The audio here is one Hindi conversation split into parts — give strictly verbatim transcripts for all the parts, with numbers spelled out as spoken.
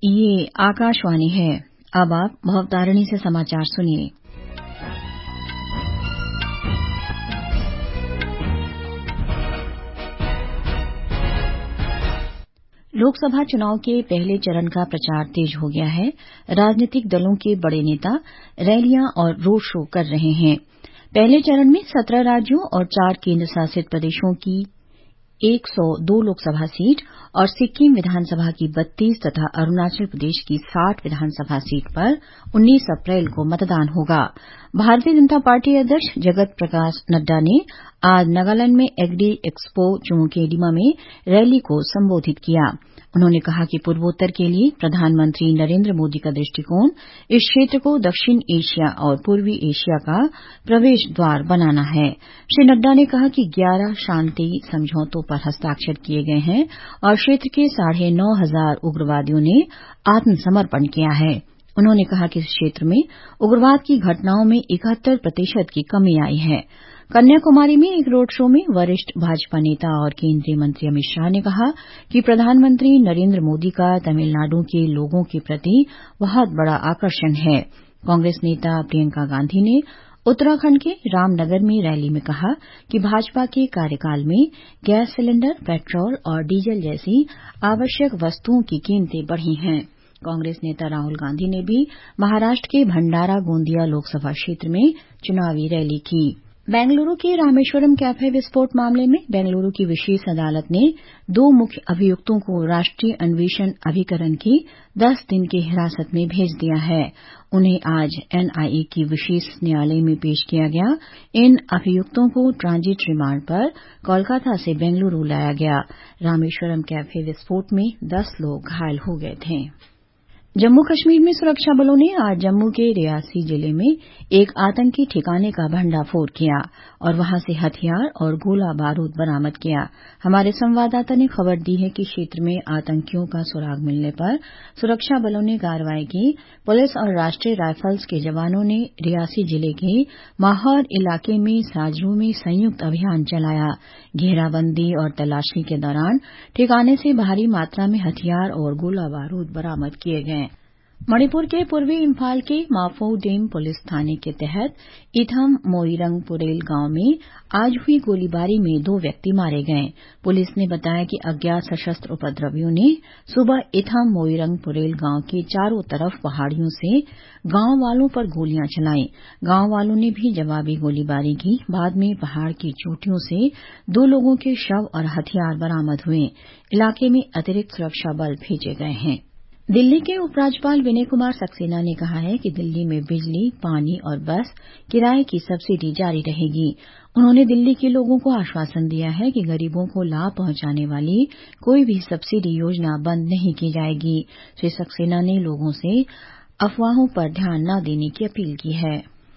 ये आकाशवाणी है। अब आप भवतारिणी से समाचार सुनिए। लोकसभा चुनाव के पहले चरण का प्रचार तेज हो गया है। राजनीतिक दलों के बड़े नेता रैलियां और रोड शो कर रहे हैं। पहले चरण में सत्रह राज्यों और चार केंद्र शासित प्रदेशों की एक सौ दो लोकसभा सीट और सिक्किम विधानसभा की बत्तीस तथा अरुणाचल प्रदेश की साठ विधानसभा सीट पर उन्नीस अप्रैल को मतदान होगा। भारतीय जनता पार्टी अध्यक्ष जगत प्रकाश नड्डा ने आज नागालैंड में एग्री एक्सपो चुमोकेडिमा में रैली को संबोधित किया। उन्होंने कहा कि पूर्वोत्तर के लिए प्रधानमंत्री नरेंद्र मोदी का दृष्टिकोण इस क्षेत्र को दक्षिण एशिया और पूर्वी एशिया का प्रवेश द्वार बनाना है। श्री नड्डा ने कहा कि ग्यारह शांति समझौतों पर हस्ताक्षर किए गए हैं और क्षेत्र के साढ़े नौ हजार उग्रवादियों ने आत्मसमर्पण किया है। उन्होंने कहा कि इस क्षेत्र में उग्रवाद की घटनाओं में इकहत्तर प्रतिशत की कमी आई है। कन्याकुमारी में एक रोड शो में वरिष्ठ भाजपा नेता और केंद्रीय मंत्री अमित शाह ने कहा कि प्रधानमंत्री नरेंद्र मोदी का तमिलनाडु के लोगों के प्रति बहुत बड़ा आकर्षण है। कांग्रेस नेता प्रियंका गांधी ने उत्तराखंड के रामनगर में रैली में कहा कि भाजपा के कार्यकाल में गैस सिलेंडर, पेट्रोल और डीजल जैसी आवश्यक वस्तुओं की कीमतें बढ़ी हैं। कांग्रेस नेता राहुल गांधी ने भी महाराष्ट्र के भंडारा गोंदिया लोकसभा क्षेत्र में चुनावी रैली की। बेंगलुरु के रामेश्वरम कैफे विस्फोट मामले में बेंगलुरु की विशेष अदालत ने दो मुख्य अभियुक्तों को राष्ट्रीय अन्वेषण अभिकरण की दस दिन की हिरासत में भेज दिया है। उन्हें आज एनआईए की विशेष न्यायालय में पेश किया गया। इन अभियुक्तों को ट्रांजिट रिमांड पर कोलकाता से बेंगलुरु लाया गया। रामेश्वरम कैफे विस्फोट में दस लोग घायल हो गए थे। जम्मू कश्मीर में सुरक्षा बलों ने आज जम्मू के रियासी जिले में एक आतंकी ठिकाने का भंडाफोड़ किया और वहां से हथियार और गोला बारूद बरामद किया। हमारे संवाददाता ने खबर दी है कि क्षेत्र में आतंकियों का सुराग मिलने पर सुरक्षा बलों ने कार्रवाई की। पुलिस और राष्ट्रीय राइफल्स के जवानों ने रियासी जिले के माहौर इलाके में साजरू में संयुक्त अभियान चलाया। घेराबंदी और तलाशी के दौरान ठिकाने से भारी मात्रा में हथियार और गोला बारूद बरामद किए गए। मणिपुर के पूर्वी इम्फाल के माफो डेम पुलिस थाने के तहत इथम मोइरंग पुरेल गांव में आज हुई गोलीबारी में दो व्यक्ति मारे गए। पुलिस ने बताया कि अज्ञात सशस्त्र उपद्रवियों ने सुबह इथम मोइरंग पुरेल गांव के चारों तरफ पहाड़ियों से गांव वालों पर गोलियां चलाई। गांव वालों ने भी जवाबी गोलीबारी की। बाद में पहाड़ की चोटियों से दो लोगों के शव और हथियार बरामद हुए। इलाके में अतिरिक्त सुरक्षा बल भेजे गए हैं। दिल्ली के उपराज्यपाल विनय कुमार सक्सेना ने कहा है कि दिल्ली में बिजली, पानी और बस किराए की सब्सिडी जारी रहेगी। उन्होंने दिल्ली के लोगों को आश्वासन दिया है कि गरीबों को लाभ पहुंचाने वाली कोई भी सब्सिडी योजना बंद नहीं की जाएगी। श्री सक्सेना ने लोगों से अफवाहों पर ध्यान न देने की अपील की है।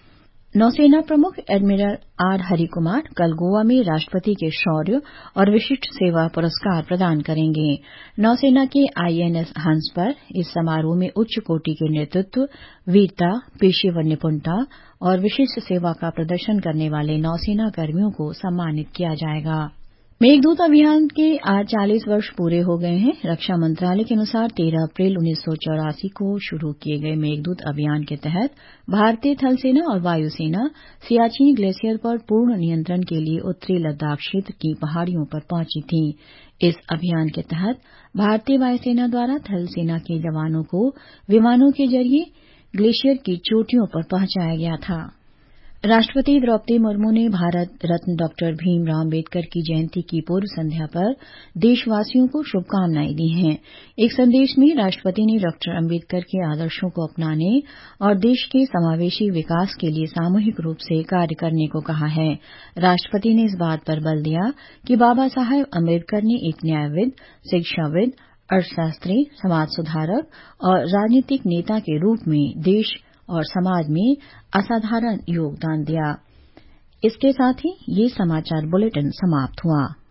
नौसेना प्रमुख एडमिरल आर हरिकुमार कल गोवा में राष्ट्रपति के शौर्य और विशिष्ट सेवा पुरस्कार प्रदान करेंगे। नौसेना के आईएनएस हंस पर इस समारोह में उच्च कोटि के नेतृत्व, वीरता, पेशेवर निपुणता और विशिष्ट सेवा का प्रदर्शन करने वाले नौसेना कर्मियों को सम्मानित किया जाएगा। मेघदूत अभियान के आज चालीस वर्ष पूरे हो गए हैं। रक्षा मंत्रालय के अनुसार तेरह अप्रैल उन्नीस सौ चौरासी को शुरू किए गए मेघदूत अभियान के तहत भारतीय थल सेना और वायुसेना सियाचिन ग्लेशियर पर पूर्ण नियंत्रण के लिए उत्तरी लद्दाख क्षेत्र की पहाड़ियों पर पहुंची थी। इस अभियान के तहत भारतीय वायुसेना द्वारा थल सेना के जवानों को विमानों के जरिए ग्लेशियर की चोटियों पर पहुंचाया गया था। राष्ट्रपति द्रौपदी मुर्मू ने भारत रत्न डॉक्टर भीमराव अम्बेडकर की जयंती की पूर्व संध्या पर देशवासियों को शुभकामनाएं दी हैं। एक संदेश में राष्ट्रपति ने डॉक्टर अम्बेडकर के आदर्शों को अपनाने और देश के समावेशी विकास के लिए सामूहिक रूप से कार्य करने को कहा है। राष्ट्रपति ने इस बात पर बल दिया कि बाबा साहेब अम्बेडकर ने एक न्यायविद, शिक्षाविद, अर्थशास्त्री, समाज सुधारक और राजनीतिक नेता के रूप में देश और समाज में असाधारण योगदान दिया। इसके साथ ही ये समाचार बुलेटिन समाप्त हुआ।